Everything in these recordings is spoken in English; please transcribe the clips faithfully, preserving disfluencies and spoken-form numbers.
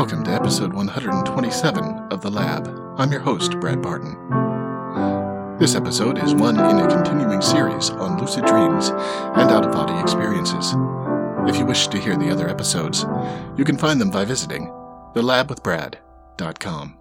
Welcome to episode one hundred twenty-seven of The Lab. I'm your host, Brad Barton. This episode is one in a continuing series on lucid dreams and out-of-body experiences. If you wish to hear the other episodes, you can find them by visiting the lab with brad dot com.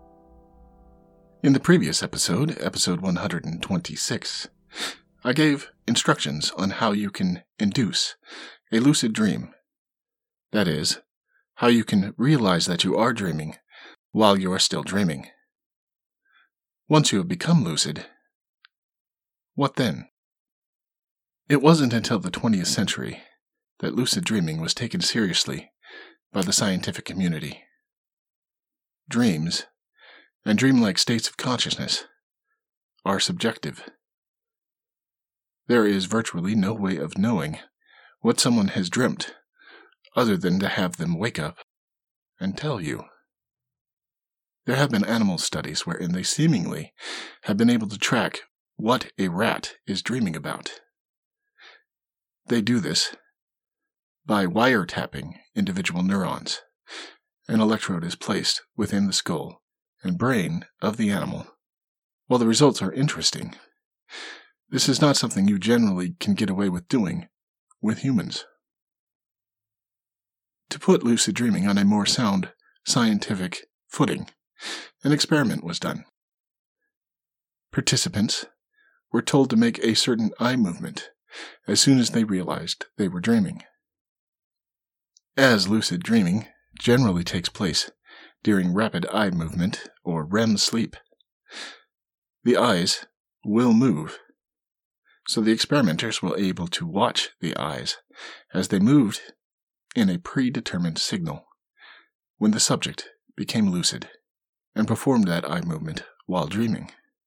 In the previous episode, episode one hundred twenty-six, I gave instructions on how you can induce a lucid dream. That is, how you can realize that you are dreaming while you are still dreaming. Once you have become lucid, what then? It wasn't until the twentieth century that lucid dreaming was taken seriously by the scientific community. Dreams, and dreamlike states of consciousness, are subjective. There is virtually no way of knowing what someone has dreamt other than to have them wake up and tell you. There have been animal studies wherein they seemingly have been able to track what a rat is dreaming about. They do this by wiretapping individual neurons. An electrode is placed within the skull and brain of the animal. While the results are interesting, this is not something you generally can get away with doing with humans. To put lucid dreaming on a more sound, scientific footing, an experiment was done. Participants were told to make a certain eye movement as soon as they realized they were dreaming. As lucid dreaming generally takes place during rapid eye movement or R E M sleep, the eyes will move, so the experimenters were able to watch the eyes as they moved in a predetermined signal when the subject became lucid and performed that eye movement while dreaming.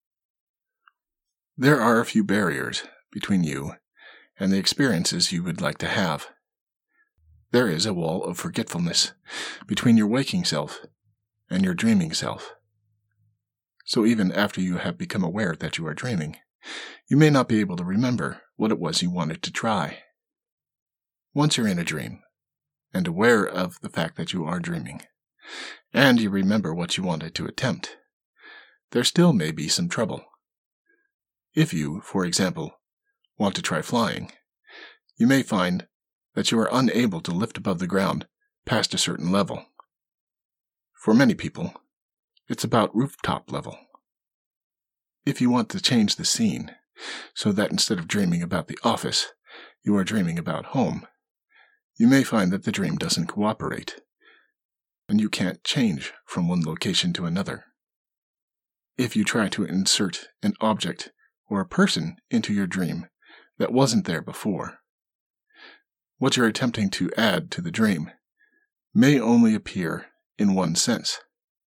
There are a few barriers between you and the experiences you would like to have. There is a wall of forgetfulness between your waking self and your dreaming self. So even after you have become aware that you are dreaming, you may not be able to remember what it was you wanted to try. Once you're in a dream, and aware of the fact that you are dreaming, and you remember what you wanted to attempt, there still may be some trouble. If you, for example, want to try flying, you may find that you are unable to lift above the ground past a certain level. For many people, it's about rooftop level. If you want to change the scene, so that instead of dreaming about the office, you are dreaming about home, you may find that the dream doesn't cooperate, and you can't change from one location to another. If you try to insert an object or a person into your dream that wasn't there before, what you're attempting to add to the dream may only appear in one sense.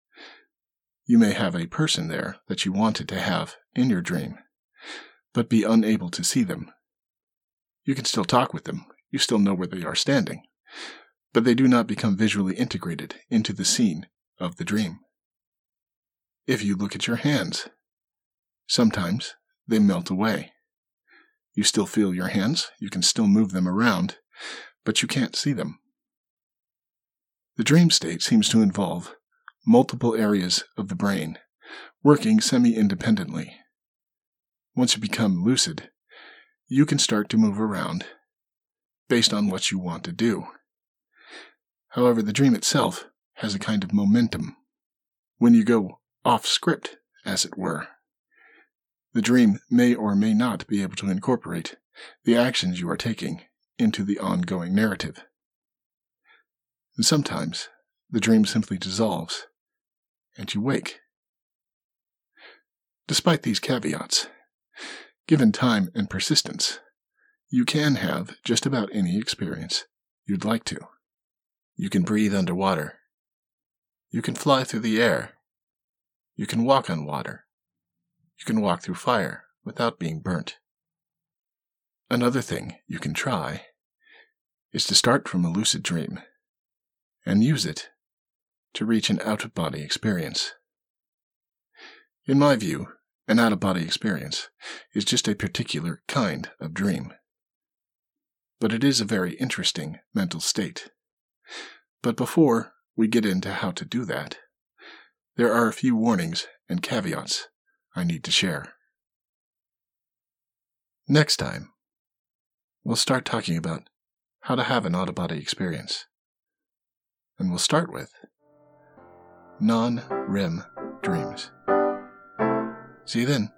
You may have a person there that you wanted to have in your dream, but be unable to see them. You can still talk with them. You still know where they are standing, but they do not become visually integrated into the scene of the dream. If you look at your hands, sometimes they melt away. You still feel your hands, you can still move them around, but you can't see them. The dream state seems to involve multiple areas of the brain working semi-independently. Once you become lucid, you can start to move around based on what you want to do. However, the dream itself has a kind of momentum. When you go off script, as it were, the dream may or may not be able to incorporate the actions you are taking into the ongoing narrative. And sometimes the dream simply dissolves, and you wake. Despite these caveats, given time and persistence, you can have just about any experience you'd like to. You can breathe underwater. You can fly through the air. You can walk on water. You can walk through fire without being burnt. Another thing you can try is to start from a lucid dream and use it to reach an out-of-body experience. In my view, an out-of-body experience is just a particular kind of dream. But it is a very interesting mental state. But before we get into how to do that, there are a few warnings and caveats I need to share. Next time, we'll start talking about how to have an out-of-body experience. And we'll start with non-R E M dreams. See you then.